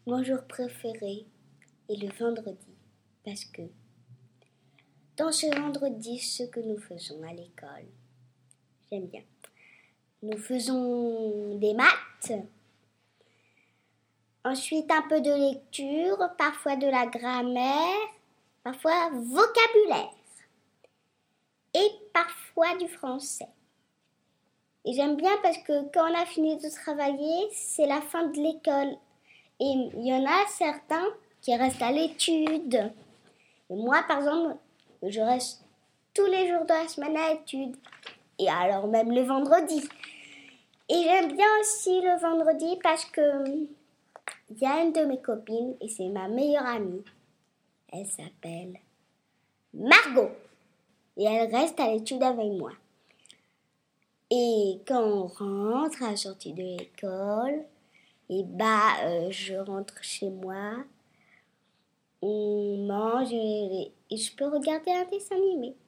Mon jour préféré est le vendredi parce que dans ce vendredi, ce que nous faisons à l'école, j'aime bien. Nous faisons des maths, ensuite un peu de lecture, parfois de la grammaire, parfois vocabulaire et parfois du français. Et j'aime bien parce que quand on a fini de travailler, c'est la fin de l'école. Et il y en a certains qui restent à l'étude. Et moi, par exemple, je reste tous les jours de la semaine à l'étude. Et alors même le vendredi. Et j'aime bien aussi le vendredi parce que il y a une de mes copines et c'est ma meilleure amie. Elle s'appelle Margot. Et elle reste à l'étude avec moi. Et quand on rentre à la sortie de l'école, je rentre chez moi, on mange et je peux regarder un dessin animé.